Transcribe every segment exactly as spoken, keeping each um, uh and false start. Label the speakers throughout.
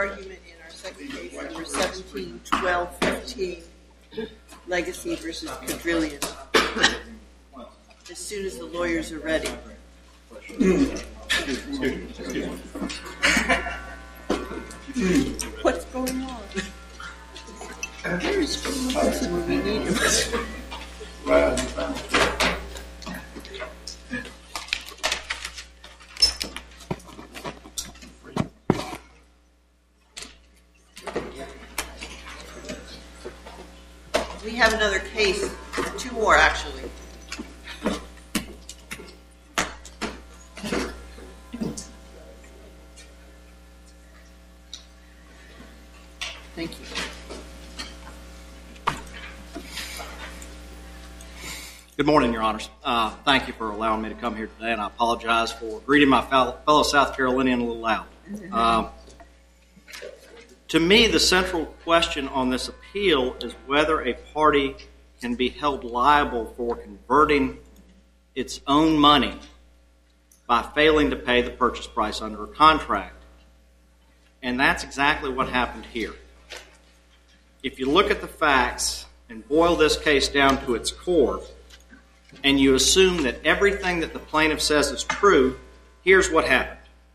Speaker 1: Argument in our second case, number seventeen twelve fifteen, Legacy versus Quadrillion. As soon as the lawyers are ready. What's going on? Where is Jim Wilson when we need him? We have another case, two more actually. Thank you.
Speaker 2: Good morning, Your Honors. Uh, thank you for allowing me to come here today, and I apologize for greeting my fellow, fellow South Carolinian a little loud. Uh, to me, the central question on this appeal is whether a party can be held liable for converting its own money by failing to pay the purchase price under a contract. And that's exactly what happened here. If you look at the facts and boil this case down to its core, and you assume that everything that the plaintiff says is true, here's what happened.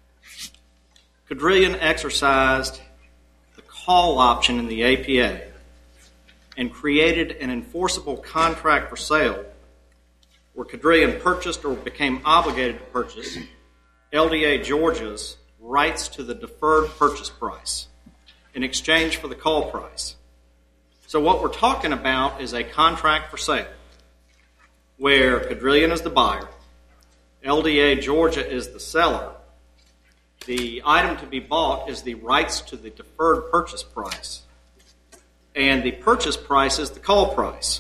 Speaker 2: Quadrillion exercised the call option in the A P A and created an enforceable contract for sale where Quadrillion purchased or became obligated to purchase L D A Georgia's rights to the deferred purchase price in exchange for the call price. So what we're talking about is a contract for sale where Quadrillion is the buyer, L D A Georgia is the seller. The item to be bought is the rights to the deferred purchase price, and the purchase price is the call price.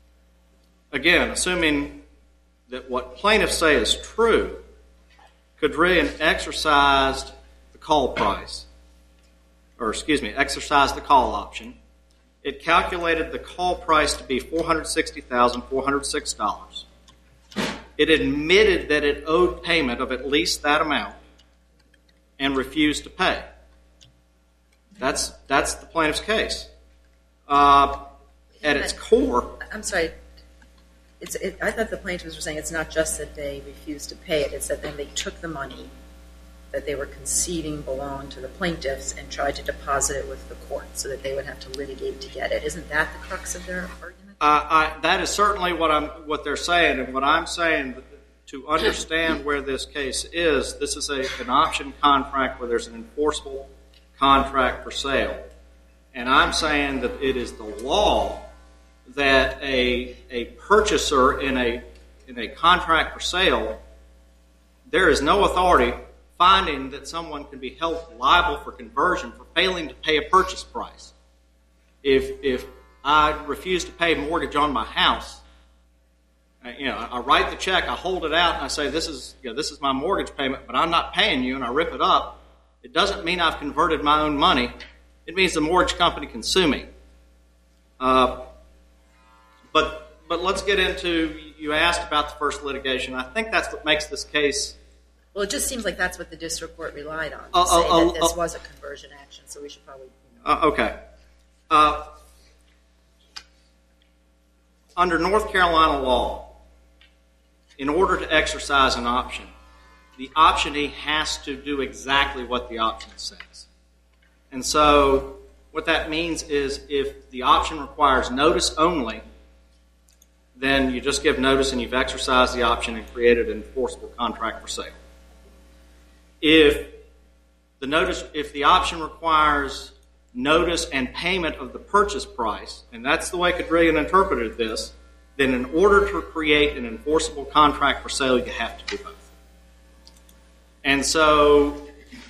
Speaker 2: Again, assuming that what plaintiffs say is true, Quadrillion exercised the call price, or excuse me, exercised the call option. It calculated the call price to be four hundred sixty thousand four hundred six dollars. It admitted that it owed payment of at least that amount and refused to pay. That's that's the plaintiff's case. Uh, at its core...
Speaker 3: I'm sorry. It's, it, I thought the plaintiffs were saying it's not just that they refused to pay it, it's that then they took the money that they were conceding belonged to the plaintiffs and tried to deposit it with the court so that they would have to litigate to get it. Isn't that the crux of their argument?
Speaker 2: Uh, I, that is certainly what I'm what they're saying, and what I'm saying to understand where this case is, this is a, an option contract where there's an enforceable contract for sale. And I'm saying that it is the law that a a purchaser in a in a contract for sale, there is no authority finding that someone can be held liable for conversion for failing to pay a purchase price. If if I refuse to pay mortgage on my house, you know, I write the check, I hold it out, and I say, this is you know, this is my mortgage payment, but I'm not paying you, and I rip it up, it doesn't mean I've converted my own money. It means the mortgage company can sue me. Uh, but but let's get into, you asked about the first litigation. I think that's what makes this case...
Speaker 3: Well, it just seems like that's what the district court relied on, to
Speaker 2: uh,
Speaker 3: say
Speaker 2: uh,
Speaker 3: that this
Speaker 2: uh,
Speaker 3: was a conversion action, so we should probably... You know.
Speaker 2: uh, okay. Uh, under North Carolina law, in order to exercise an option, the optionee has to do exactly what the option says. And so what that means is if the option requires notice only, then you just give notice and you've exercised the option and created an enforceable contract for sale. If the notice, if the option requires notice and payment of the purchase price, and that's the way Quadrillion interpreted this, then in order to create an enforceable contract for sale, you have to do both. And so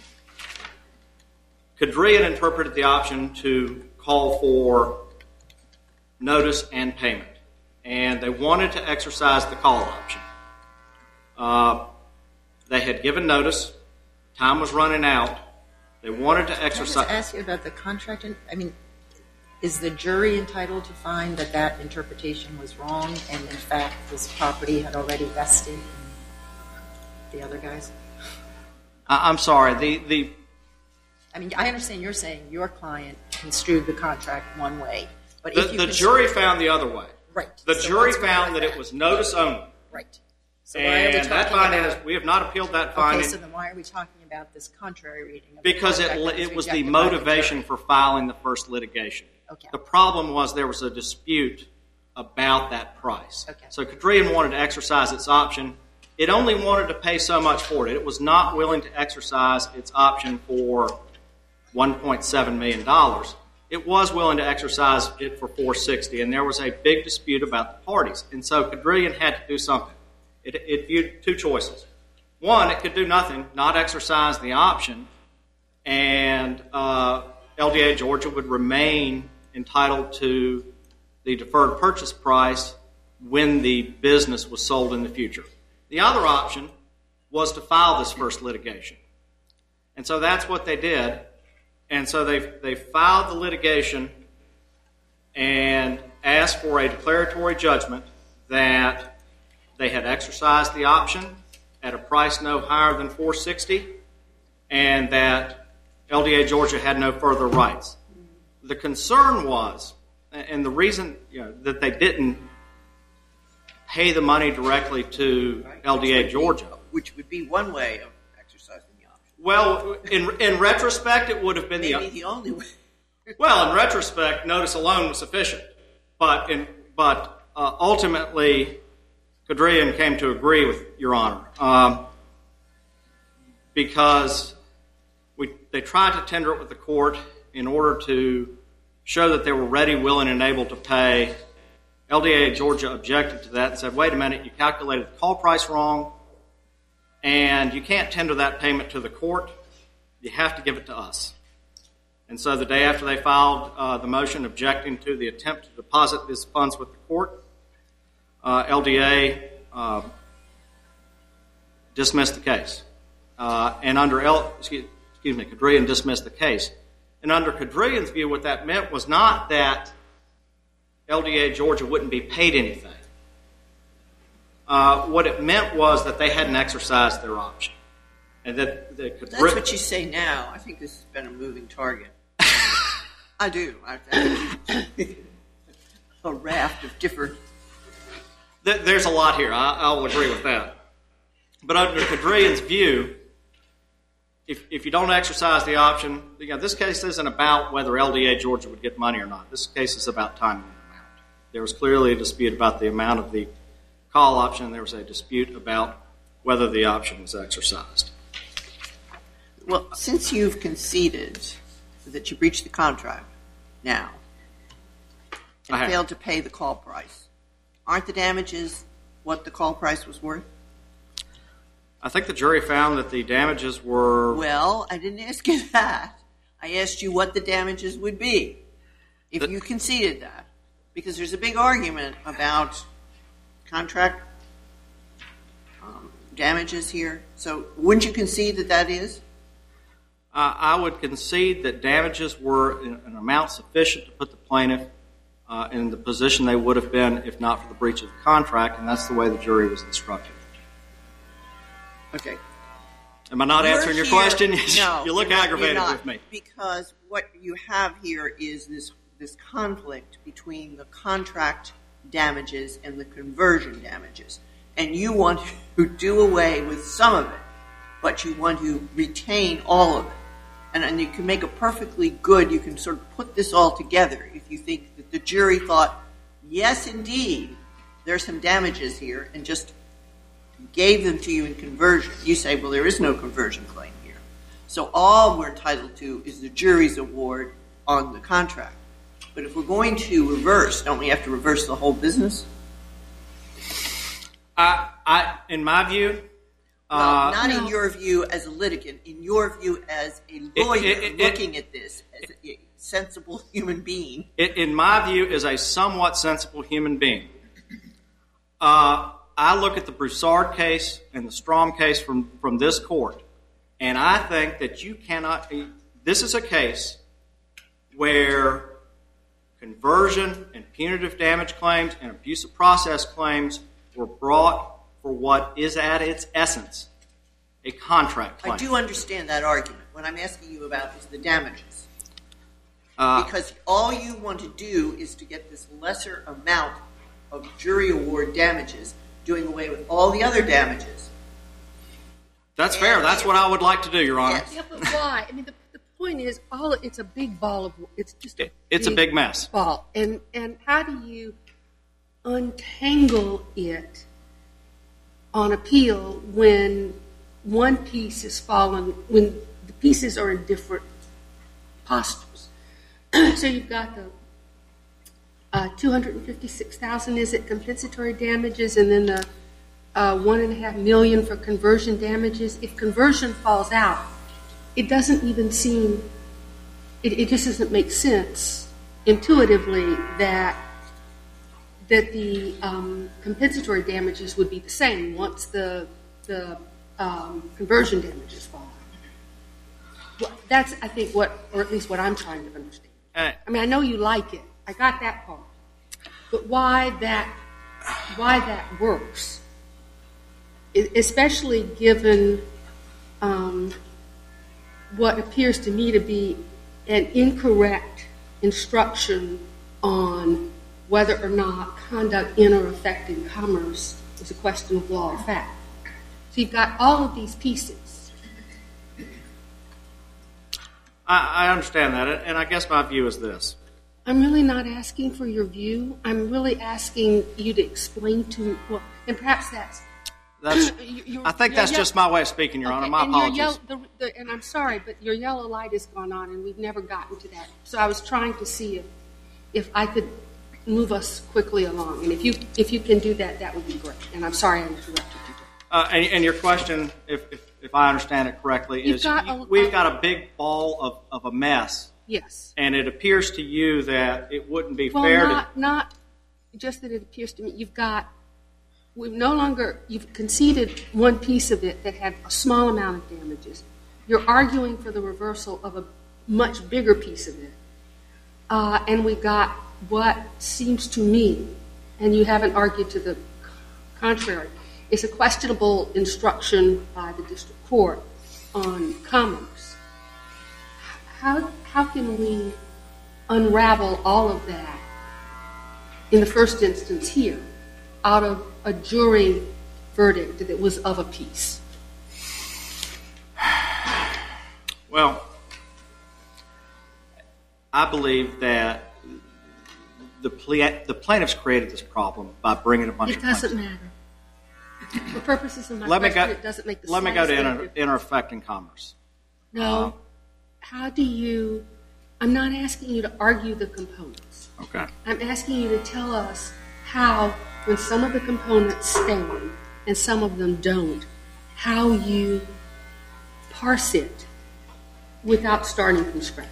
Speaker 2: Quadrillion interpreted the option to call for notice and payment, and they wanted to exercise the call option. Uh, they had given notice. Time was running out. They wanted to exercise...
Speaker 3: Can I just ask you about the contract? I mean, is the jury entitled to find that that interpretation was wrong and, in fact, this property had already vested in the other guys?
Speaker 2: I'm sorry. The, the
Speaker 3: I mean, I understand you're saying your client construed the contract one way, but
Speaker 2: The,
Speaker 3: if you
Speaker 2: the
Speaker 3: construe-
Speaker 2: jury found the other way.
Speaker 3: right,
Speaker 2: The
Speaker 3: so
Speaker 2: jury
Speaker 3: let's go
Speaker 2: found
Speaker 3: with
Speaker 2: that it was notice only.
Speaker 3: right. So why are we
Speaker 2: And
Speaker 3: talking
Speaker 2: that finding
Speaker 3: about?
Speaker 2: is, we have not appealed that
Speaker 3: Okay,
Speaker 2: finding
Speaker 3: so then why are we talking about this contrary reading? Of
Speaker 2: because
Speaker 3: the
Speaker 2: it,
Speaker 3: contract that
Speaker 2: it was the
Speaker 3: rejected by the
Speaker 2: motivation
Speaker 3: jury?
Speaker 2: for filing the first litigation.
Speaker 3: Okay.
Speaker 2: The problem was there was a dispute about that price.
Speaker 3: Okay.
Speaker 2: So Cadrean wanted to exercise its option. It only wanted to pay so much for it. It was not willing to exercise its option for one point seven million dollars. It was willing to exercise it for four hundred sixty dollars, and there was a big dispute about the parties. And so Cadrean had to do something. It, it viewed two choices. One, it could do nothing, not exercise the option, and uh, L D A Georgia would remain entitled to the deferred purchase price when the business was sold in the future. The other option was to file this first litigation. And so that's what they did. And so they they filed the litigation and asked for a declaratory judgment that they had exercised the option at a price no higher than four hundred sixty dollars and that L D A Georgia had no further rights. The concern was, and the reason you know, that they didn't pay the money directly to L D A Georgia.
Speaker 1: Which would be one way of exercising the option.
Speaker 2: Well, in in retrospect, it would have been
Speaker 1: Maybe
Speaker 2: the
Speaker 1: the only way.
Speaker 2: well. In retrospect, notice alone was sufficient, but in but uh, ultimately, Cadrean came to agree with Your Honor um, because we they tried to tender it with the court in order to show that they were ready, willing, and able to pay. L D A Georgia objected to that and said, wait a minute, you calculated the call price wrong, and you can't tender that payment to the court. You have to give it to us. And so the day after they filed uh, the motion objecting to the attempt to deposit these funds with the court, uh, L D A uh, dismissed the case. Uh, and under L, excuse, excuse me, Cadrean dismissed the case. And under Cadrean's view, what that meant was not that L D A Georgia wouldn't be paid anything. Uh, what it meant was that they hadn't exercised their option. And that, that
Speaker 1: That's what you say now. I think this has been a moving target. I do. I, I a raft of different...
Speaker 2: There's a lot here. I, I'll agree with that. But under Cadrean's view, if if you don't exercise the option, you know, this case isn't about whether L D A Georgia would get money or not. This case is about time and amount. There was clearly a dispute about the amount of the call option, and there was a dispute about whether the option was exercised.
Speaker 1: Well, since you've conceded that you breached the contract now and
Speaker 2: I have.
Speaker 1: failed to pay the call price, aren't the damages what the call price was worth?
Speaker 2: I think the jury found that the damages were...
Speaker 1: Well, I didn't ask you that. I asked you what the damages would be if
Speaker 2: The-
Speaker 1: you conceded that. Because there's a big argument about contract um, damages here. So wouldn't you concede that that is?
Speaker 2: Uh, I would concede that damages were in an amount sufficient to put the plaintiff uh, in the position they would have been if not for the breach of the contract, and that's the way the jury was instructed.
Speaker 1: Okay.
Speaker 2: Am I not
Speaker 1: You're
Speaker 2: answering your
Speaker 1: here-
Speaker 2: question?
Speaker 1: No,
Speaker 2: You look
Speaker 1: you're not-
Speaker 2: aggravated
Speaker 1: you're not,
Speaker 2: with me.
Speaker 1: Because what you have here is this this conflict between the contract damages and the conversion damages. And you want to do away with some of it, but you want to retain all of it. And, and you can make a perfectly good, you can sort of put this all together if you think that the jury thought, yes, indeed, there's some damages here, and just gave them to you in conversion. You say, well, there is no conversion claim here. So all we're entitled to is the jury's award on the contract. But if we're going to reverse, don't we have to reverse the whole business?
Speaker 2: I, I, in my view,
Speaker 1: Well,
Speaker 2: uh,
Speaker 1: not
Speaker 3: no.
Speaker 1: in your view as a litigant, in your view as a lawyer
Speaker 2: it- it-
Speaker 1: looking at this as a sensible human being.
Speaker 2: it, in my view, is a somewhat sensible human being. Uh, I look at the Broussard case and the Strom case from, from this court, and I think that you cannot... This is a case where conversion and punitive damage claims and abuse of process claims were brought for what is at its essence a contract claim.
Speaker 1: I do understand that argument. What I'm asking you about is the damages.
Speaker 2: Uh,
Speaker 1: Because all you want to do is to get this lesser amount of jury award damages, doing away with all the other damages.
Speaker 2: That's fair. That's what I would like to do, Your Honor.
Speaker 1: Yes.
Speaker 4: Yeah, but why? I mean, the, the point is, all it's a big ball of, it's just a
Speaker 2: It's a big mess.
Speaker 4: ball. And, and how do you untangle it on appeal when one piece is fallen, when the pieces are in different postures? So you've got the uh, two hundred fifty-six thousand dollars, is it compensatory damages, and then the uh, one and a half million for conversion damages. If conversion falls out, it doesn't even seem, it, it just doesn't make sense intuitively that that the um, compensatory damages would be the same once the the um, conversion damages fall out. Well, that's, I think, what, or at least what I'm trying to understand.
Speaker 2: Uh,
Speaker 4: I mean, I know you like it. I got that part. But why that, why that works, e- especially given um, what appears to me to be an incorrect instruction on whether or not conduct in or affecting commerce is a question of law or fact. So you've got all of these pieces.
Speaker 2: I, I understand that, and I guess my view is this.
Speaker 4: I'm really not asking for your view. I'm really asking you to explain to me, well, and perhaps that's...
Speaker 2: That's.
Speaker 4: you're-
Speaker 2: I think
Speaker 4: you're
Speaker 2: that's
Speaker 4: yell-
Speaker 2: just my way of speaking, Your Honor.
Speaker 4: Okay,
Speaker 2: My
Speaker 4: and your
Speaker 2: apologies.
Speaker 4: yell- the, the, and I'm sorry, but your yellow light has gone on, and we've never gotten to that. So I was trying to see if, if I could move us quickly along. And if you if you can do that, that would be great. And I'm sorry I interrupted you.
Speaker 2: Uh, and, and your question, if, if, if I understand it correctly,
Speaker 4: You've
Speaker 2: is
Speaker 4: got a-
Speaker 2: we've got a big ball of, of a mess,
Speaker 4: Yes.
Speaker 2: and it appears to you that it wouldn't be
Speaker 4: Well,
Speaker 2: fair
Speaker 4: not,
Speaker 2: to...
Speaker 4: not just that it appears to me. You've got, we've no longer, you've conceded one piece of it that had a small amount of damages. You're arguing for the reversal of a much bigger piece of it. Uh, and we got what seems to me, and you haven't argued to the contrary, is a questionable instruction by the district court on commerce. How, how can we unravel all of that in the first instance here out of a jury verdict that was of a piece?
Speaker 2: Well, I believe that the, ple- the plaintiffs created this problem by bringing a bunch
Speaker 4: It
Speaker 2: of
Speaker 4: doesn't
Speaker 2: claims.
Speaker 4: matter. For purposes of my
Speaker 2: Let me
Speaker 4: question,
Speaker 2: go,
Speaker 4: it doesn't make the
Speaker 2: let me go to
Speaker 4: slightest
Speaker 2: inter,
Speaker 4: difference.
Speaker 2: inter affecting commerce.
Speaker 4: No.
Speaker 2: Uh,
Speaker 4: How do you, I'm not asking you to argue the components.
Speaker 2: Okay.
Speaker 4: I'm asking you to tell us how, when some of the components stand and some of them don't, how you parse it without starting from scratch.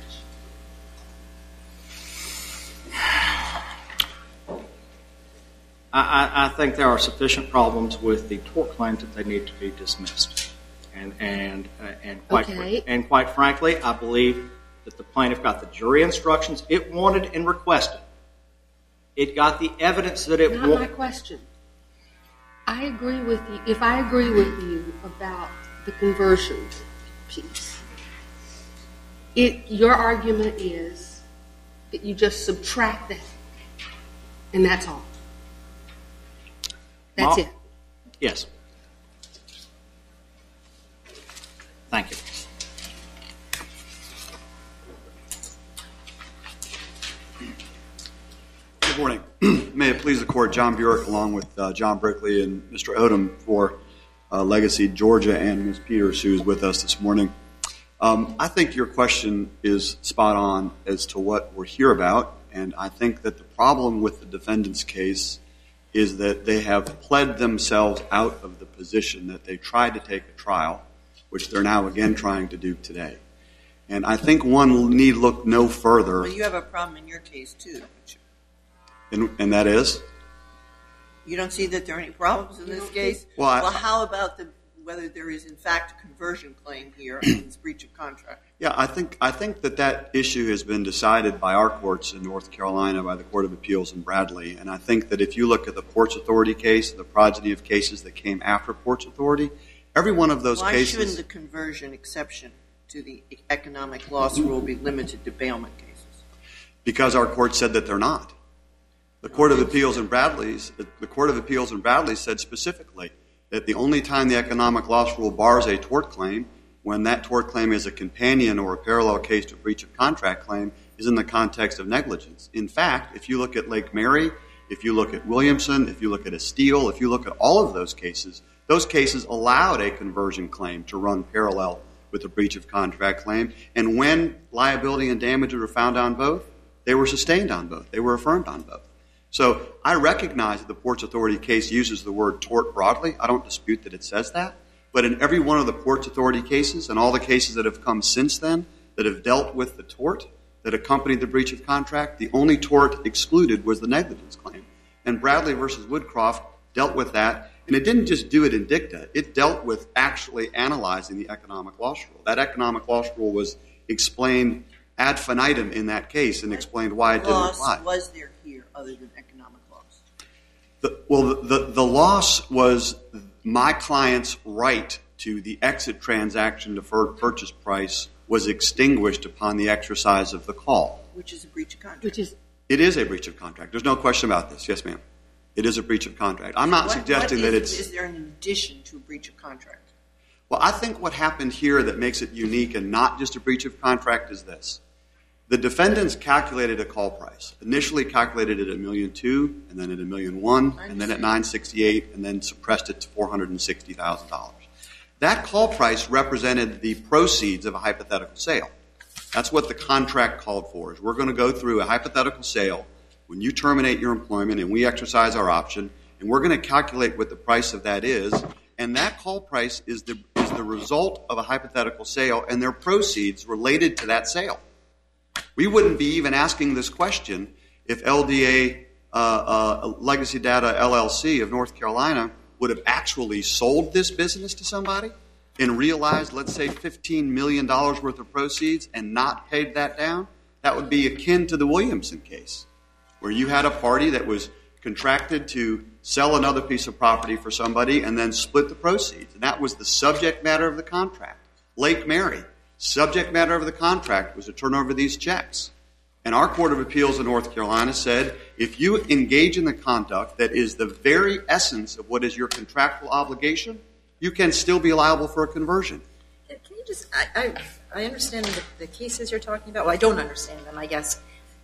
Speaker 2: I, I, I think there are sufficient problems with the tort claims that they need to be dismissed. And, and, uh, and, quite,
Speaker 4: Okay.
Speaker 2: and quite frankly, I believe that the plaintiff got the jury instructions it wanted and requested. It got the evidence that it
Speaker 4: Not my
Speaker 2: wanted.
Speaker 4: question. I agree with you. If I agree with you about the conversion piece, it your argument is that you just subtract that, and that's all. That's
Speaker 2: Well,
Speaker 4: it.
Speaker 2: Yes. Thank you.
Speaker 5: Good morning. May it please the Court, John Burek along with uh, John Brickley and Mister Odom for uh, Legacy Georgia and Miz Peters, who is with us this morning. Um, I think your question is spot on as to what we're here about, and I think that the problem with the defendant's case is that they have pled themselves out of the position that they tried to take a trial, which they're now again trying to do today. And I think one need look no further.
Speaker 1: Well, you have a problem in your case, too, don't you?
Speaker 5: And, and that is?
Speaker 1: You don't see that there are any problems in
Speaker 4: You
Speaker 1: this
Speaker 4: don't
Speaker 1: case?
Speaker 5: think- Well, I-
Speaker 1: well, how about the whether there is, in fact, a conversion claim here on this breach of contract?
Speaker 5: Yeah, I think I think that that issue has been decided by our courts in North Carolina, by the Court of Appeals in Bradley. And I think that if you look at the Ports Authority case, the progeny of cases that came after Ports Authority, every one of those
Speaker 1: Why
Speaker 5: cases...
Speaker 1: shouldn't the conversion exception to the economic loss rule be limited to bailment cases?
Speaker 5: Because our court said that they're not. The Court of Appeals in Bradley's, the Court of Appeals in Bradley said specifically that the only time the economic loss rule bars a tort claim, when that tort claim is a companion or a parallel case to breach of contract claim, is in the context of negligence. In fact, if you look at Lake Mary, if you look at Williamson, if you look at Estelle, if you look at all of those cases, those cases allowed a conversion claim to run parallel with a breach of contract claim. And when liability and damages were found on both, they were sustained on both. They were affirmed on both. So I recognize that the Ports Authority case uses the word tort broadly. I don't dispute that it says that. But in every one of the Ports Authority cases and all the cases that have come since then that have dealt with the tort that accompanied the breach of contract, the only tort excluded was the negligence claim. And Bradley versus Woodcroft dealt with that. And it didn't just do it in dicta. It dealt with actually analyzing the economic loss rule. That economic loss rule was explained ad infinitum in that case and explained why it didn't
Speaker 1: Loss
Speaker 5: apply.
Speaker 1: was there here other than economic loss?
Speaker 5: The, well, the, the, the loss was my client's right to the exit transaction deferred purchase price was extinguished upon the exercise of the call.
Speaker 1: Which is a breach of contract.
Speaker 4: Which is
Speaker 5: It is a breach of contract. There's no question about this. Yes, ma'am. It is a breach of contract. I'm not
Speaker 1: What-
Speaker 5: suggesting
Speaker 1: what
Speaker 5: that
Speaker 1: is-
Speaker 5: it's...
Speaker 1: Is there an addition to a breach of contract?
Speaker 5: Well, I think what happened here that makes it unique and not just a breach of contract is this. The defendants calculated a call price. Initially calculated it at a million two, and then at a million one, and then at nine sixty-eight, and then suppressed it to four hundred sixty thousand dollars. That call price represented the proceeds of a hypothetical sale. That's what the contract called for. Is we're going to go through a hypothetical sale when you terminate your employment and we exercise our option, and we're going to calculate what the price of that is, and that call price is the is the result of a hypothetical sale and their proceeds related to that sale. We wouldn't be even asking this question if L D A uh, uh, Legacy Data L L C of North Carolina would have actually sold this business to somebody and realized, let's say, fifteen million dollars worth of proceeds and not paid that down. That would be akin to the Williamson case, where you had a party that was contracted to sell another piece of property for somebody and then split the proceeds. And that was the subject matter of the contract. Lake Mary, subject matter of the contract was to turn over these checks. And our Court of Appeals in North Carolina said, if you engage in the conduct that is the very essence of what is your contractual obligation, you can still be liable for a conversion.
Speaker 3: Can you just, I, I, I understand the, the cases you're talking about. Well, I don't understand them, I guess.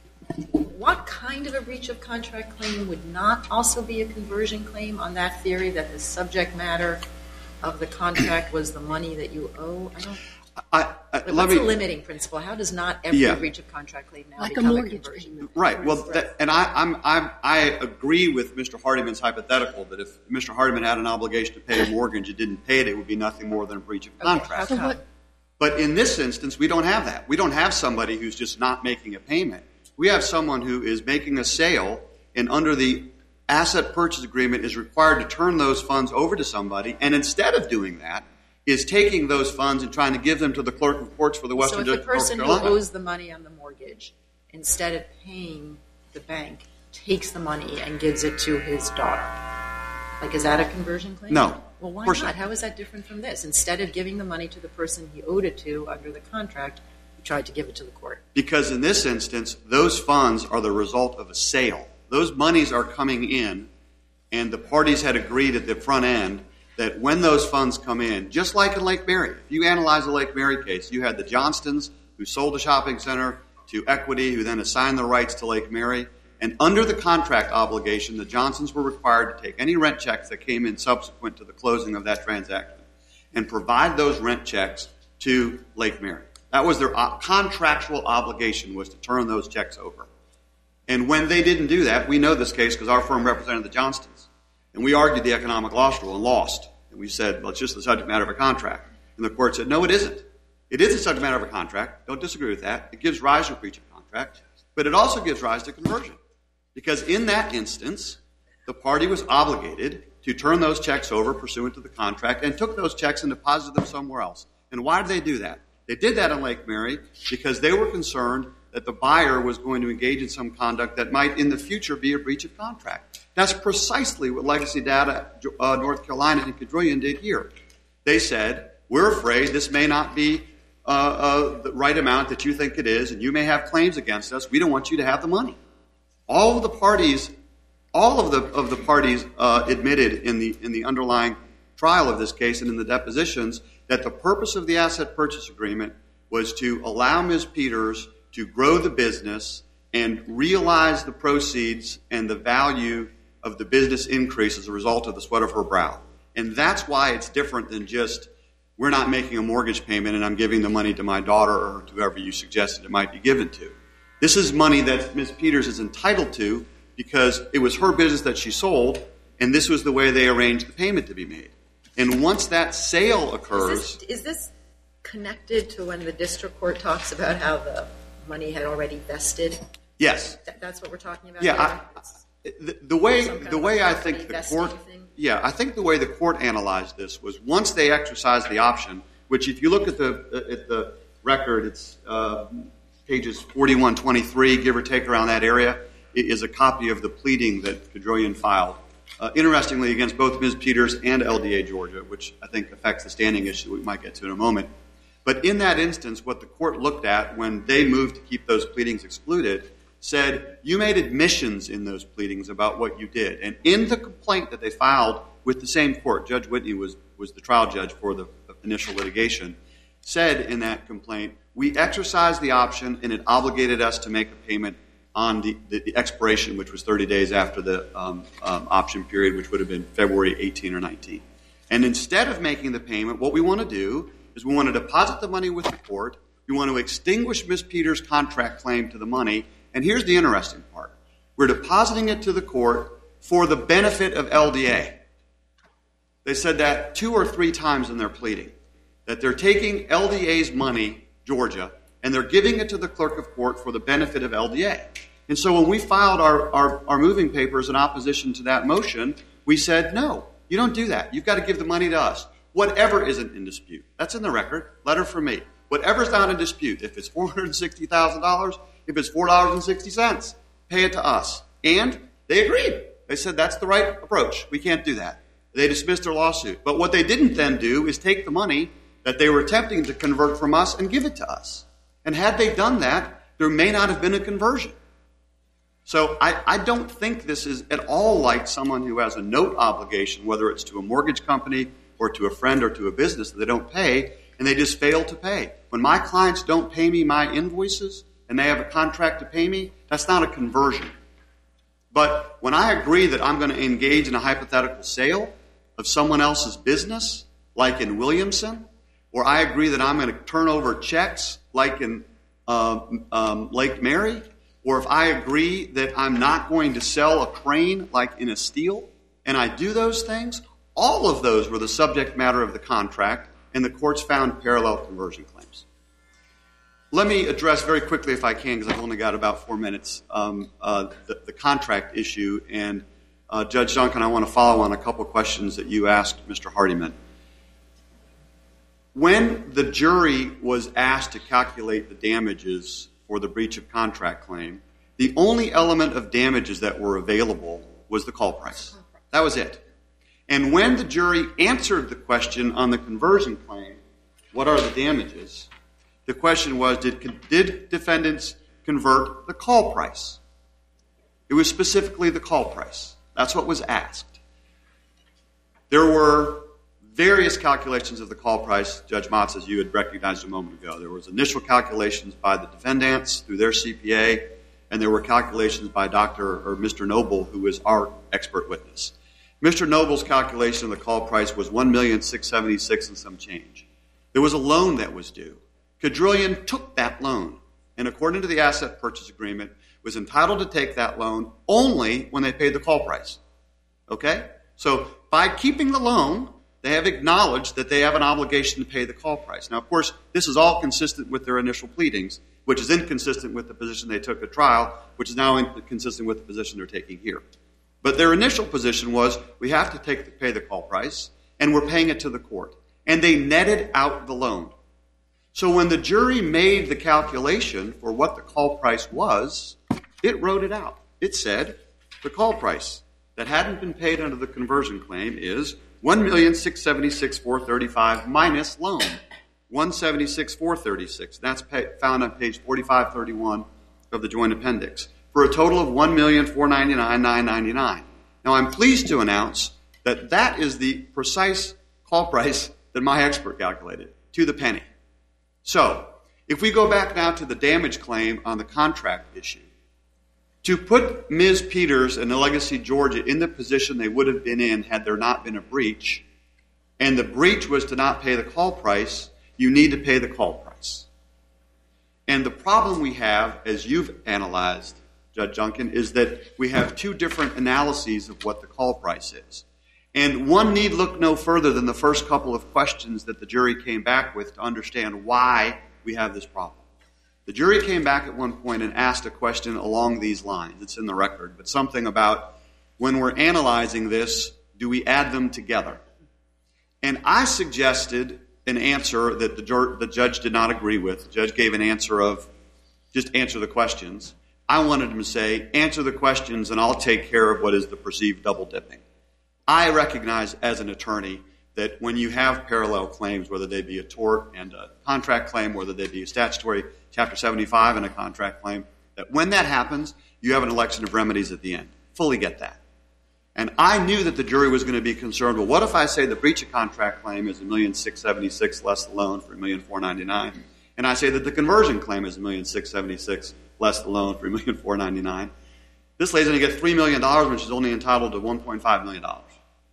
Speaker 3: What kind of a breach of contract claim would not also be a conversion claim on that theory that the subject matter of the contract was the money that you owe? I don't.
Speaker 5: I, I,
Speaker 3: What's
Speaker 5: let me,
Speaker 3: the limiting principle? How does not every
Speaker 5: Yeah.
Speaker 3: breach of contract claim now
Speaker 4: like a
Speaker 3: become a,
Speaker 4: mortgage
Speaker 3: conversion?
Speaker 4: payment.
Speaker 5: Right. Well, that, and I, I'm, I'm, I agree with Mister Hardiman's hypothetical that if Mister Hardiman had an obligation to pay a mortgage and didn't pay it, it would be nothing more than a breach of contract.
Speaker 3: how
Speaker 4: So what?
Speaker 5: But in this instance, we don't have that. We don't have somebody who's just not making a payment. We have someone who is making a sale, and under the asset purchase agreement is required to turn those funds over to somebody, and instead of doing that, is taking those funds and trying to give them to the clerk of courts for the Western
Speaker 3: So if the
Speaker 5: District of North
Speaker 3: person who
Speaker 5: Carolina.
Speaker 3: owes the money on the mortgage, instead of paying the bank, takes the money and gives it to his daughter, like, is that a conversion claim?
Speaker 5: No.
Speaker 3: Well, why
Speaker 5: Of course
Speaker 3: not?
Speaker 5: not.
Speaker 3: How is that different from this? Instead of giving the money to the person he owed it to under the contract, he tried to give it to the court.
Speaker 5: Because in this instance, those funds are the result of a sale. Those monies are coming in, and the parties had agreed at the front end that when those funds come in, just like in Lake Mary, if you analyze the Lake Mary case, you had the Johnstons who sold the shopping center to Equity, who then assigned the rights to Lake Mary. And under the contract obligation, the Johnsons were required to take any rent checks that came in subsequent to the closing of that transaction and provide those rent checks to Lake Mary. That was their contractual obligation, was to turn those checks over. And when they didn't do that, we know this case because our firm represented the Johnstons. And we argued the economic loss rule and lost. And we said, well, it's just the subject matter of a contract. And the court said, no, it isn't. It is the subject matter of a contract. Don't disagree with that. It gives rise to a breach of contract. But it also gives rise to conversion. Because in that instance, the party was obligated to turn those checks over pursuant to the contract and took those checks and deposited them somewhere else. And why did they do that? They did that in Lake Mary because they were concerned that the buyer was going to engage in some conduct that might in the future be a breach of contract. That's precisely what Legacy Data uh, North Carolina and Quadrillion did here. They said, we're afraid this may not be uh, uh, the right amount that you think it is, and you may have claims against us. We don't want you to have the money. All of the parties, all of the of the parties uh, admitted in the in the underlying trial of this case and in the depositions that the purpose of the asset purchase agreement was to allow Miz Peters to grow the business and realize the proceeds and the value of the business increase as a result of the sweat of her brow. And that's why it's different than just, we're not making a mortgage payment and I'm giving the money to my daughter or to whoever you suggested it might be given to. This is money that Miz Peters is entitled to because it was her business that she sold, and this was the way they arranged the payment to be made. And once that sale occurs...
Speaker 3: Is this, is this connected to when the district court talks about how the money had already vested?
Speaker 5: Yes.
Speaker 3: Th- that's what we're talking about?
Speaker 5: Yeah, I, the, the way the way I think the court...
Speaker 3: Thing?
Speaker 5: Yeah, I think the way the court analyzed this was once they exercised the option, which if you look at the at the record, it's uh, pages forty-one twenty-three, give or take around that area, it is a copy of the pleading that Kedroian filed. Uh, interestingly, against both Miz Peters and L D A Georgia, which I think affects the standing issue that we might get to in a moment. But in that instance, what the court looked at when they moved to keep those pleadings excluded said, you made admissions in those pleadings about what you did. And in the complaint that they filed with the same court, Judge Whitney was, was the trial judge for the initial litigation, said in that complaint, we exercised the option and it obligated us to make a payment on the, the, the expiration, which was thirty days after the um, um, option period, which would have been February eighteenth or nineteenth. And instead of making the payment, what we want to do is we want to deposit the money with the court. We want to extinguish Miz Peters' contract claim to the money. And here's the interesting part. We're depositing it to the court for the benefit of L D A. They said that two or three times in their pleading, that they're taking L D A's money, Georgia, and they're giving it to the clerk of court for the benefit of L D A. And so when we filed our, our, our moving papers in opposition to that motion, we said, no, you don't do that. You've got to give the money to us. Whatever isn't in dispute. That's in the record. Letter from me. Whatever's not in dispute. If it's four hundred sixty thousand dollars, if it's four dollars and sixty cents, pay it to us. And they agreed. They said that's the right approach. We can't do that. They dismissed their lawsuit. But what they didn't then do is take the money that they were attempting to convert from us and give it to us. And had they done that, there may not have been a conversion. So I, I don't think this is at all like someone who has a note obligation, whether it's to a mortgage company or to a friend or to a business that they don't pay, and they just fail to pay. When my clients don't pay me my invoices and they have a contract to pay me, that's not a conversion. But when I agree that I'm going to engage in a hypothetical sale of someone else's business, like in Williamson, or I agree that I'm going to turn over checks like in uh, um, Lake Mary, or if I agree that I'm not going to sell a crane like in Estelle, and I do those things, all of those were the subject matter of the contract, and the courts found parallel conversion claims. Let me address very quickly, if I can, because I've only got about four minutes, um, uh, the, the contract issue. And uh, Judge Duncan, I want to follow on a couple questions that you asked Mister Hardiman. When the jury was asked to calculate the damages for the breach of contract claim, the only element of damages that were available was the call price. That was it. And when the jury answered the question on the conversion claim, what are the damages? The question was, did, did defendants convert the call price? It was specifically the call price. That's what was asked. There were various calculations of the call price, Judge Motz, as you had recognized a moment ago. There was initial calculations by the defendants through their C P A, and there were calculations by Doctor or Mister Noble, who was our expert witness. Mister Noble's calculation of the call price was one million six hundred seventy-six dollars and some change. There was a loan that was due. Kedroian took that loan, and according to the asset purchase agreement, was entitled to take that loan only when they paid the call price. Okay? So by keeping the loan, they have acknowledged that they have an obligation to pay the call price. Now, of course, this is all consistent with their initial pleadings, which is inconsistent with the position they took at trial, which is now inconsistent with the position they're taking here. But their initial position was, we have to take the, pay the call price, and we're paying it to the court. And they netted out the loan. So when the jury made the calculation for what the call price was, it wrote it out. It said the call price that hadn't been paid under the conversion claim is one million six hundred seventy-six thousand four hundred thirty-five dollars minus loan. one seventy-six, four thirty-six. That's found on page forty-five thirty-one of the joint appendix, for a total of one million four hundred ninety-nine thousand nine hundred ninety-nine dollars. Now, I'm pleased to announce that that is the precise call price that my expert calculated, to the penny. So, if we go back now to the damage claim on the contract issue, to put Miz Peters and the Legacy Georgia in the position they would have been in had there not been a breach, and the breach was to not pay the call price, you need to pay the call price. And the problem we have, as you've analyzed, Judge Duncan, is that we have two different analyses of what the call price is. And one need look no further than the first couple of questions that the jury came back with to understand why we have this problem. The jury came back at one point and asked a question along these lines. It's in the record, but something about, when we're analyzing this, do we add them together? And I suggested an answer that the, jur- the judge did not agree with. The judge gave an answer of, just answer the questions. I wanted him to say, answer the questions and I'll take care of what is the perceived double dipping. I recognize as an attorney that when you have parallel claims, whether they be a tort and a contract claim, whether they be a statutory Chapter seventy-five and a contract claim, that when that happens, you have an election of remedies at the end. Fully get that. And I knew that the jury was going to be concerned, well, what if I say the breach of contract claim is one million six hundred seventy-six thousand less the loan for one million four hundred ninety-nine thousand, and I say that the conversion claim is one million six hundred seventy-six thousand less the loan for one million four hundred ninety-nine thousand, this lady's going to get three million dollars when she's only entitled to one point five million dollars.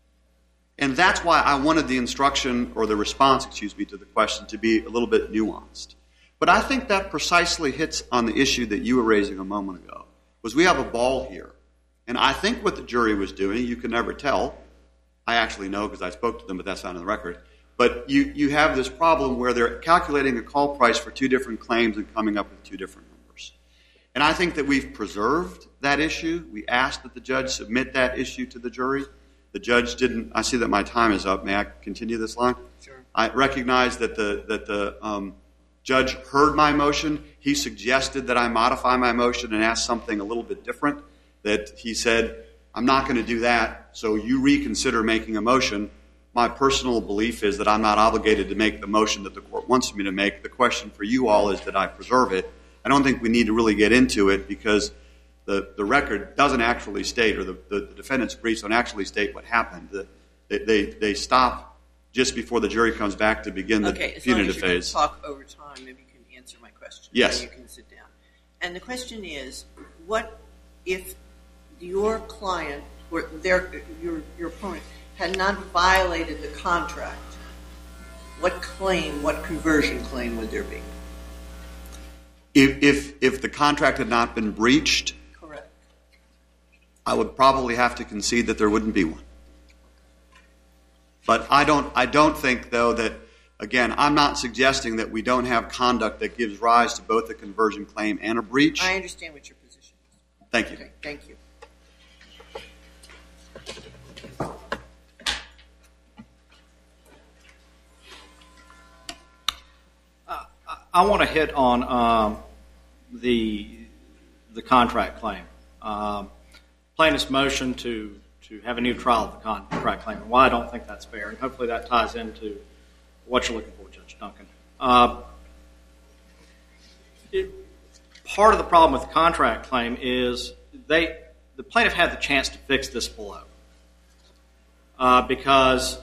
Speaker 5: And that's why I wanted the instruction, or the response, excuse me, to the question to be a little bit nuanced. But I think that precisely hits on the issue that you were raising a moment ago, was we have a ball here. And I think what the jury was doing, you can never tell. I actually know because I spoke to them, but that's not on the record. But you, you have this problem where they're calculating a call price for two different claims and coming up with two different numbers. And I think that we've preserved that issue. We asked that the judge submit that issue to the jury. The judge didn't. I see that my time is up. May I continue this line?
Speaker 1: Sure.
Speaker 5: I recognize that the that the um, judge heard my motion. He suggested that I modify my motion and ask something a little bit different. That he said, I'm not going to do that, so you reconsider making a motion. My personal belief is that I'm not obligated to make the motion that the court wants me to make. The question for you all is that I preserve it. I don't think we need to really get into it because the, the record doesn't actually state, or the, the, the defendant's briefs don't actually state what happened. The, they, they, they stop just before the jury comes back to begin the
Speaker 1: okay,
Speaker 5: punitive
Speaker 1: as long as you
Speaker 5: phase.
Speaker 1: Can talk over time, maybe you can answer my question.
Speaker 5: Yes.
Speaker 1: You can sit down. And the question is, what if your client, or their, your, your opponent, had not violated the contract? What claim, what conversion claim would there be?
Speaker 5: If, if, if the contract had not been breached,
Speaker 1: Correct.
Speaker 5: I would probably have to concede that there wouldn't be one. But I don't, I don't think, though, that, again, I'm not suggesting that we don't have conduct that gives rise to both a conversion claim and a breach.
Speaker 1: I understand what your position is.
Speaker 5: Thank you.
Speaker 1: Okay, thank you.
Speaker 2: I want to hit on um, the the contract claim. Um, plaintiff's motion to, to have a new trial of the contract claim, and why I don't think that's fair, and hopefully that ties into what you're looking for, Judge Duncan. Uh, it, part of the problem with the contract claim is they the plaintiff had the chance to fix this below uh, because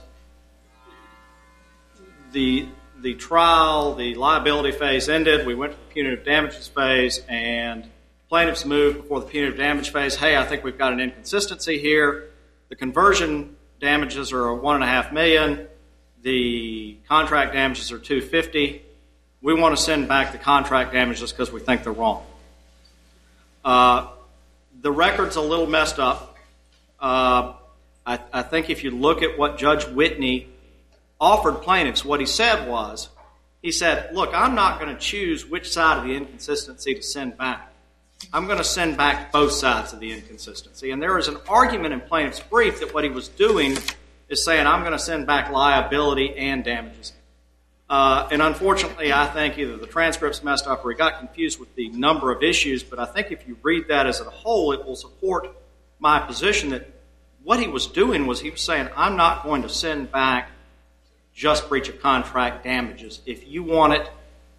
Speaker 2: the The trial, the liability phase ended. We went to the punitive damages phase, and plaintiffs moved before the punitive damage phase. Hey, I think we've got an inconsistency here. The conversion damages are one and a half million. The contract damages are two fifty. We want to send back the contract damages because we think they're wrong. Uh, the record's a little messed up. Uh, I, I think if you look at what Judge Whitney offered plaintiffs, what he said was, he said, look, I'm not going to choose which side of the inconsistency to send back. I'm going to send back both sides of the inconsistency. And there is an argument in plaintiff's brief that what he was doing is saying, I'm going to send back liability and damages. Uh, and unfortunately, I think either the transcript's messed up or he got confused with the number of issues, but I think if you read that as a whole, it will support my position that what he was doing was he was saying, I'm not going to send back just breach of contract damages. If you want it,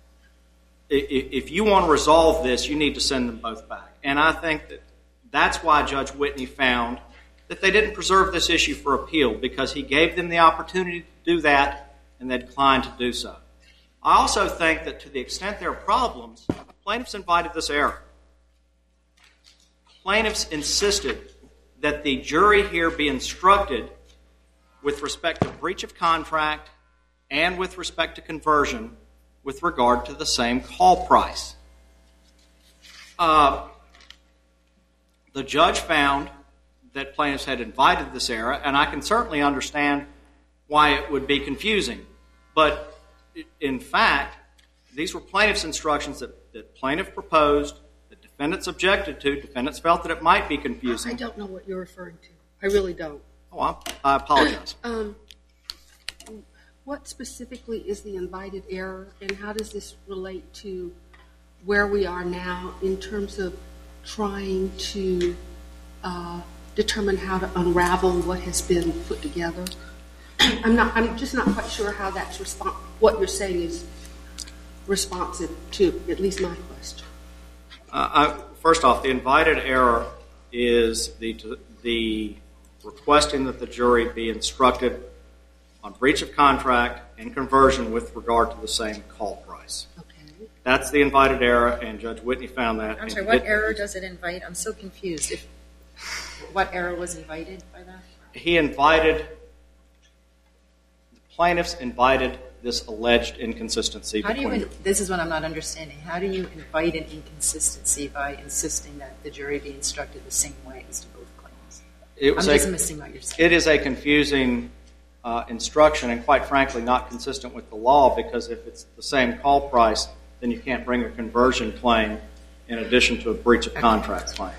Speaker 2: if you want to resolve this, you need to send them both back. And I think that that's why Judge Whitney found that they didn't preserve this issue for appeal, because he gave them the opportunity to do that and they declined to do so. I also think that to the extent there are problems, plaintiffs invited this error. Plaintiffs insisted that the jury here be instructed with respect to breach of contract and with respect to conversion with regard to the same call price. Uh, the judge found that plaintiffs had invited this error, and I can certainly understand why it would be confusing. But in fact, these were plaintiffs' instructions that, that plaintiff proposed, that defendants objected to. Defendants felt that it might be confusing.
Speaker 4: I don't know what you're referring to. I really don't.
Speaker 2: Oh, I, I apologize.
Speaker 4: um, what specifically is the invited error, and how does this relate to where we are now in terms of trying to uh, determine how to unravel what has been put together? I'm not. I'm just not quite sure how that's respon- what you're saying is responsive to at least my question.
Speaker 2: Uh, I, first off, the invited error is the the requesting that the jury be instructed on breach of contract and conversion with regard to the same call price.
Speaker 4: Okay.
Speaker 2: That's the invited error, and Judge Whitney found that.
Speaker 3: I'm sorry, what error does it invite? I'm so confused. If, what error was invited by that?
Speaker 2: He invited, the plaintiffs invited this alleged inconsistency.
Speaker 3: How do you,
Speaker 2: between
Speaker 3: this is what I'm not understanding. How do you invite an inconsistency by insisting that the jury be instructed the same way as to both claims?
Speaker 2: It was
Speaker 3: I'm just
Speaker 2: a,
Speaker 3: missing what you're saying.
Speaker 2: It is a confusing uh, instruction, and quite frankly not consistent with the law, because if it's the same call price, then you can't bring a conversion claim in addition to a breach of contract claim.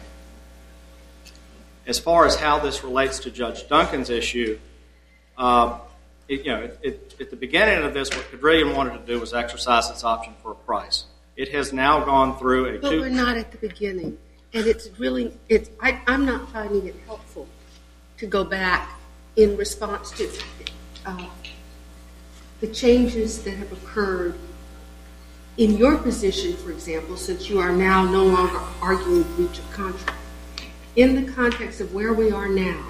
Speaker 2: As far as how this relates to Judge Duncan's issue, uh, it, you know, it, it, at the beginning of this, what Quadrillion wanted to do was exercise its option for a price. It has now gone through a
Speaker 4: But
Speaker 2: two...
Speaker 4: we're not at the beginning, and it's really, it's, I, I'm not finding it helpful to go back in response to uh, the changes that have occurred in your position, for example, since you are now no longer arguing breach of contract. In the context of where we are now,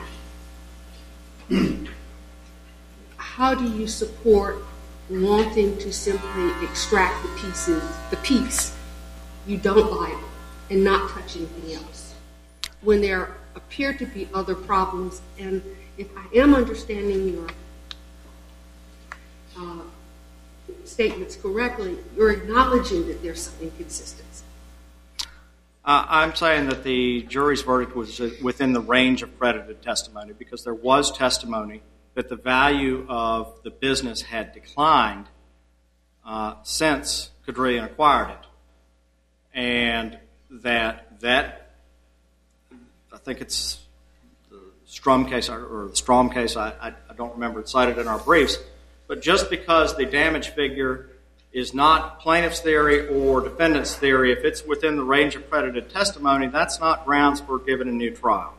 Speaker 4: how do you support wanting to simply extract the pieces, the piece you don't like, and not touch anything else, when there appear to be other problems? And if I am understanding your uh, statements correctly, you're acknowledging that there's some inconsistency.
Speaker 2: Uh, I'm saying that the jury's verdict was within the range of credited testimony, because there was testimony that the value of the business had declined uh, since Quadrillion acquired it. And that, that I think it's the Strum case, or the Strom case, I, I, I don't remember, it's cited in our briefs, but just because the damage figure is not plaintiff's theory or defendant's theory, if it's within the range of credited testimony, that's not grounds for giving a new trial.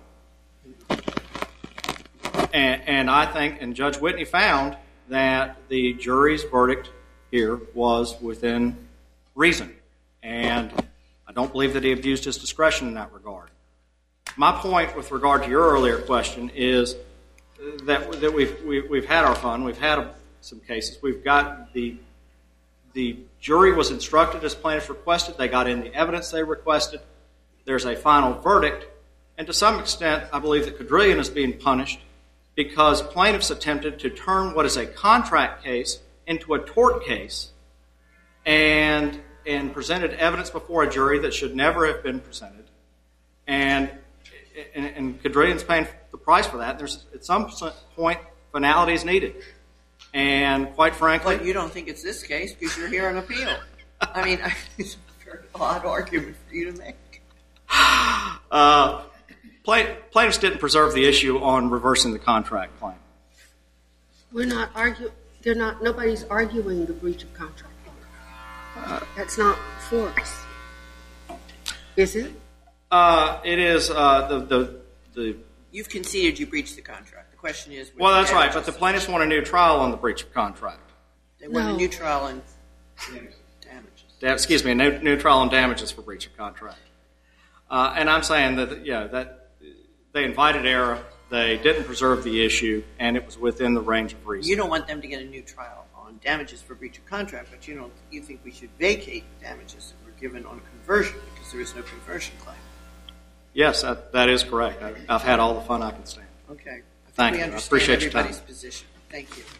Speaker 2: And, and I think, and Judge Whitney found that the jury's verdict here was within reason. And I don't believe that he abused his discretion in that regard. My point with regard to your earlier question is that, that we've, we've, we've had our fun. We've had some cases. We've got the The jury was instructed as plaintiffs requested. They got in the evidence they requested. There's a final verdict. And to some extent, I believe that Quadrillion is being punished because plaintiffs attempted to turn what is a contract case into a tort case and, and presented evidence before a jury that should never have been presented. And, and, and Quadrillion's paying the price for that. There's, at some point, finality is needed. And quite frankly...
Speaker 1: But you don't think it's this case because you're here on appeal. I mean, it's a very odd argument for you to make.
Speaker 2: Uh, plaintiffs didn't preserve the issue on reversing the contract claim.
Speaker 4: We're not arguing, they're not, nobody's arguing the breach of contract. Uh, That's not for us. Is it?
Speaker 2: Uh, it is, uh, the, the, the...
Speaker 1: You've conceded you breached the contract. The question is.
Speaker 2: Well, that's right,
Speaker 1: damages.
Speaker 2: but the plaintiffs want a new trial on the breach of contract.
Speaker 1: They want
Speaker 4: No.
Speaker 1: a new trial on damages.
Speaker 2: Da- excuse me, a new, new trial on damages for breach of contract. Uh, and I'm saying that, yeah, that they invited error, they didn't preserve the issue, and it was within the range of reason.
Speaker 1: You don't want them to get a new trial on damages for breach of contract, but you don't. You think we should vacate damages that were given on conversion because there is no conversion claim.
Speaker 2: Yes, that, that is correct. I, I've had all the fun I can stand.
Speaker 1: Okay. I think
Speaker 2: Thank
Speaker 1: we
Speaker 2: you. I
Speaker 1: understand
Speaker 2: appreciate your time.
Speaker 1: everybody's position. Thank you.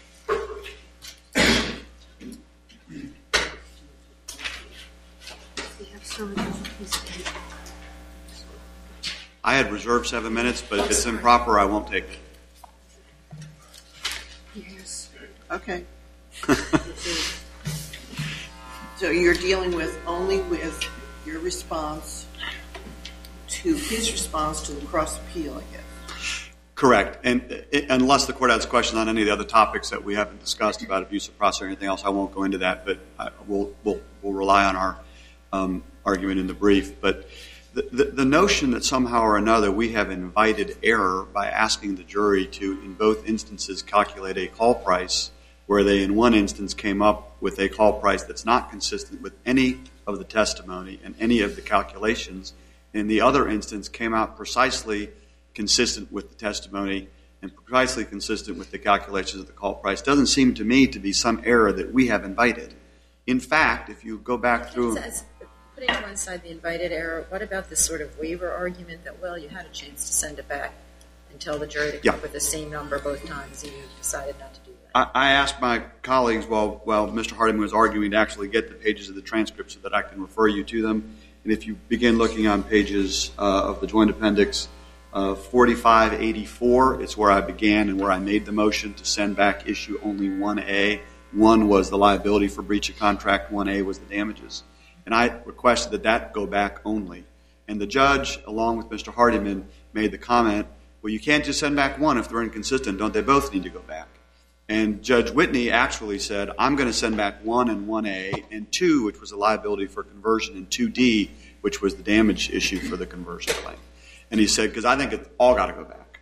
Speaker 4: We have some of these things.
Speaker 5: I had reserved seven minutes, but if it's improper, I won't take it.
Speaker 4: Yes.
Speaker 1: Okay. So you're dealing with only with your response to his response to the cross appeal, I guess.
Speaker 5: Correct. And uh, unless the court has questions on any of the other topics that we haven't discussed about abuse of process or anything else, I won't go into that, but I, we'll, we'll, we'll rely on our um, argument in the brief. But the, the, the notion that somehow or another we have invited error by asking the jury to, in both instances, calculate a call price where they, in one instance, came up with a call price that's not consistent with any of the testimony and any of the calculations, in the other instance came out precisely consistent with the testimony and precisely consistent with the calculations of the call price, doesn't seem to me to be some error that we have invited. In fact, if you go back through...
Speaker 3: Putting to one side the invited error, what about this sort of waiver argument that, well, you had a chance to send it back and tell the jury to come
Speaker 5: Yeah.
Speaker 3: up with the same number both times and you decided not to do that?
Speaker 5: I, I asked my colleagues while, while Mister Hardiman was arguing to actually get the pages of the transcript so that I can refer you to them. And if you begin looking on pages uh, of the joint appendix, uh, forty-five eighty-four, it's where I began and where I made the motion to send back issue only one A. One was the liability for breach of contract, one A was the damages. And I requested that that go back only. And the judge, along with Mister Hardiman, made the comment, well, you can't just send back one if they're inconsistent. Don't they both need to go back? And Judge Whitney actually said, I'm going to send back one and one A, and two, which was a liability for conversion, and two D, which was the damage issue for the conversion claim. And he said, because I think it's all got to go back.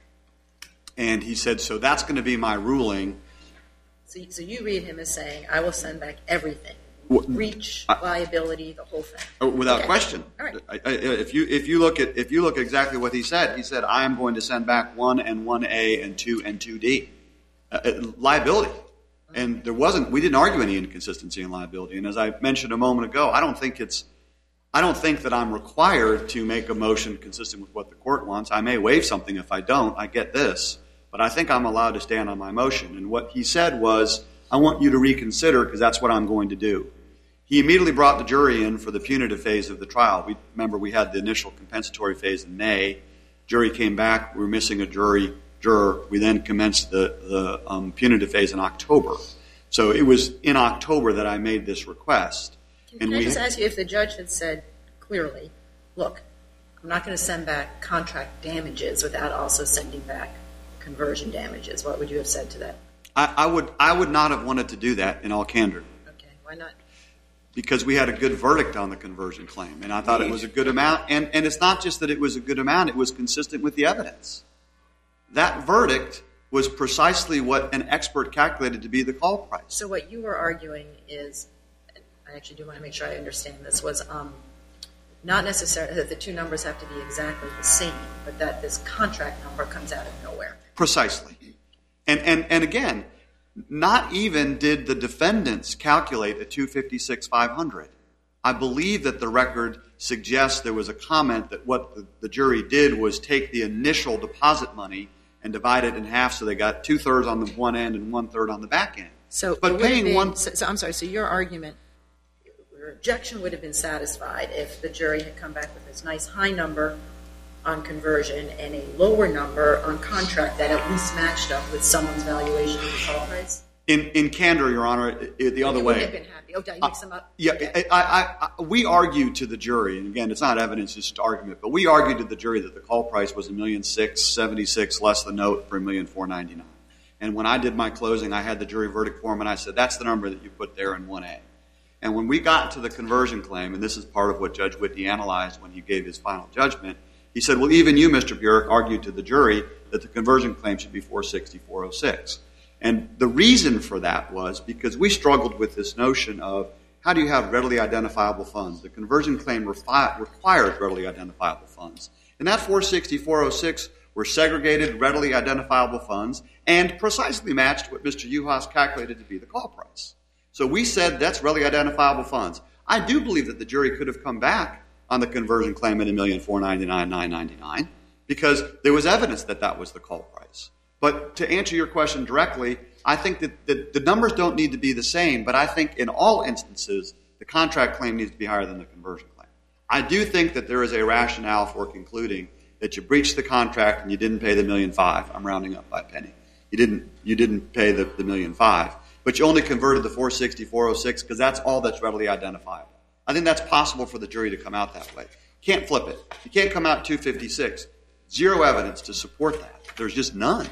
Speaker 5: And he said, so that's going to be my ruling.
Speaker 3: So, so you read him as saying, I will send back everything.
Speaker 5: What-
Speaker 3: Breach,
Speaker 5: I-
Speaker 3: liability, the whole thing.
Speaker 5: Oh, without
Speaker 3: Okay.
Speaker 5: question.
Speaker 3: All right.
Speaker 5: I, I, if you if you look at if you look at exactly what he said, he said, I am going to send back one and one A and two and two D. Uh, uh, liability. And there wasn't, we didn't argue any inconsistency in liability. And as I mentioned a moment ago, I don't think it's, I don't think that I'm required to make a motion consistent with what the court wants. I may waive something if I don't. I get this. But I think I'm allowed to stand on my motion. And what he said was, I want you to reconsider because that's what I'm going to do. He immediately brought the jury in for the punitive phase of the trial. We remember we had the initial compensatory phase in May. Jury came back. We were missing a jury juror. We then commenced the, the um, punitive phase in October. So it was in October that I made this request.
Speaker 3: Can,
Speaker 5: and
Speaker 3: can I
Speaker 5: we
Speaker 3: just ask you if the judge had said clearly, look, I'm not going to send back contract damages without also sending back conversion damages, what would you have said to that?
Speaker 5: I, I would I would not have wanted to do that in all candor.
Speaker 3: Okay, why not?
Speaker 5: Because we had a good verdict on the conversion claim, and I thought it was a good amount. And, and it's not just that it was a good amount, it was consistent with the evidence. That verdict was precisely what an expert calculated to be the call price.
Speaker 3: So what you were arguing is, I actually do want to make sure I understand this, was um, not necessarily that the two numbers have to be exactly the same, but that this contract number comes out of nowhere.
Speaker 5: Precisely. And, and, and again, not even did the defendants calculate a two fifty-six five hundred. I believe that the record suggests there was a comment that what the, the jury did was take the initial deposit money and divide it in half so they got two-thirds on the one end and one-third on the back end.
Speaker 3: So,
Speaker 5: but
Speaker 3: it would have
Speaker 5: paying
Speaker 3: been-
Speaker 5: one...
Speaker 3: so, so I'm sorry, so your argument, your objection would have been satisfied if the jury had come back with this nice high number on conversion and a lower number on contract that at least matched up with someone's valuation of the call price?
Speaker 5: In, in candor, Your Honor, it, it, the other
Speaker 3: You
Speaker 5: way...
Speaker 3: wouldn't have been happy. Oh, did I mix them up?
Speaker 5: Yeah,
Speaker 3: Okay.
Speaker 5: I, I, I, we argued to the jury, and again, it's not evidence, it's just argument, but we argued to the jury that the call price was a million six seventy six less the note for a million four ninety nine. And when I did my closing, I had the jury verdict form, and I said, that's the number that you put there in one A. And when we got to the conversion claim, and this is part of what Judge Whitney analyzed when he gave his final judgment, He said, well, even you, Mister Burek, argued to the jury that the conversion claim should be four sixty, four oh six. And the reason for that was because we struggled with this notion of how do you have readily identifiable funds? The conversion claim refi- requires readily identifiable funds. And that four sixty, four oh six were segregated, readily identifiable funds and precisely matched what Mister Uhas calculated to be the call price. So we said that's readily identifiable funds. I do believe that the jury could have come back on the conversion claim at one million four hundred ninety-nine thousand nine hundred ninety-nine because there was evidence that that was the call price. But to answer your question directly, I think that the, the numbers don't need to be the same, but I think in all instances, the contract claim needs to be higher than the conversion claim. I do think that there is a rationale for concluding that you breached the contract and you didn't pay the million five. I'm rounding up by a penny. You didn't you didn't pay the, the million five, but you only converted the four sixty, four oh six because that's all that's readily identifiable. I think that's possible for the jury to come out that way. Can't flip it. You can't come out two fifty-six. Zero evidence to support that. There's just none.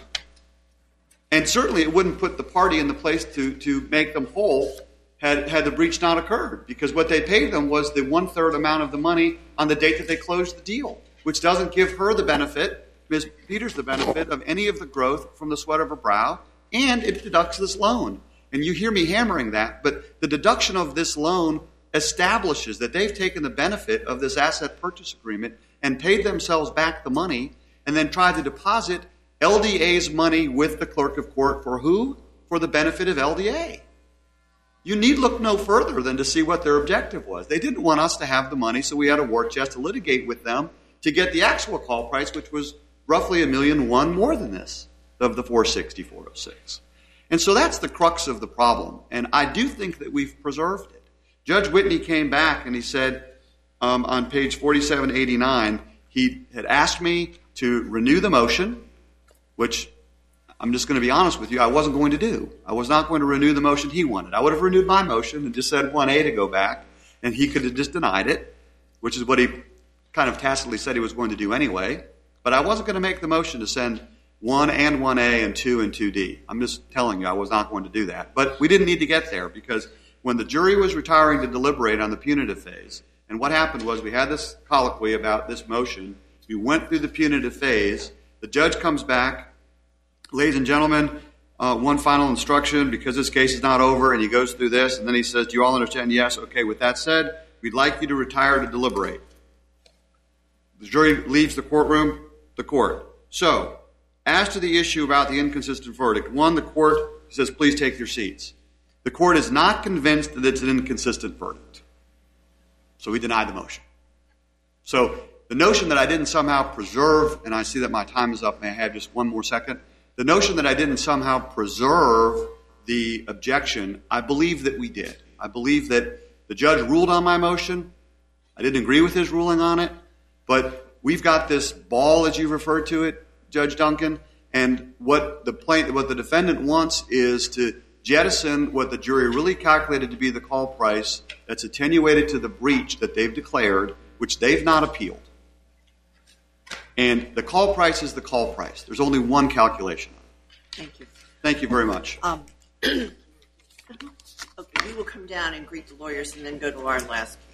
Speaker 5: And certainly it wouldn't put the party in the place to, to make them whole had, had the breach not occurred, because what they paid them was the one-third amount of the money on the date that they closed the deal, which doesn't give her the benefit, Miz Peters the benefit, of any of the growth from the sweat of her brow, and it deducts this loan. And you hear me hammering that, but the deduction of this loan establishes that they've taken the benefit of this asset purchase agreement and paid themselves back the money and then tried to deposit L D A's money with the clerk of court for who? For the benefit of L D A. You need look no further than to see what their objective was. They didn't want us to have the money, so we had a war chest to litigate with them to get the actual call price, which was roughly a million one more than this of the four sixty, four oh six. And so that's the crux of the problem. And I do think that we've preserved it. Judge Whitney came back and he said um, on page forty-seven eighty-nine, he had asked me to renew the motion, which I'm just going to be honest with you, I wasn't going to do. I was not going to renew the motion he wanted. I would have renewed my motion and just said one A to go back, and he could have just denied it, which is what he kind of tacitly said he was going to do anyway. But I wasn't going to make the motion to send one and one A and two and two D. I'm just telling you I was not going to do that. But we didn't need to get there, because when the jury was retiring to deliberate on the punitive phase, and what happened was we had this colloquy about this motion. We went through the punitive phase. The judge comes back. Ladies and gentlemen, uh, one final instruction, because this case is not over, and he goes through this, and then he says, do you all understand? Yes. Okay, with that said, we'd like you to retire to deliberate. The jury leaves the courtroom, the court. So, as to the issue about the inconsistent verdict, one, the court says, please take your seats. The court is not convinced that it's an inconsistent verdict. So we denied the motion. So the notion that I didn't somehow preserve, and I see that my time is up, may I have just one more second? The notion that I didn't somehow preserve the objection, I believe that we did. I believe that the judge ruled on my motion. I didn't agree with his ruling on it, but we've got this ball, as you referred to it, Judge Duncan, and what the plaintiff, what the defendant wants is to jettison what the jury really calculated to be the call price that's attenuated to the breach that they've declared, which they've not appealed. And the call price is the call price. There's only one calculation.
Speaker 1: Thank you.
Speaker 5: Thank you very much.
Speaker 1: Um, okay, we will come down and greet the lawyers and then go to our last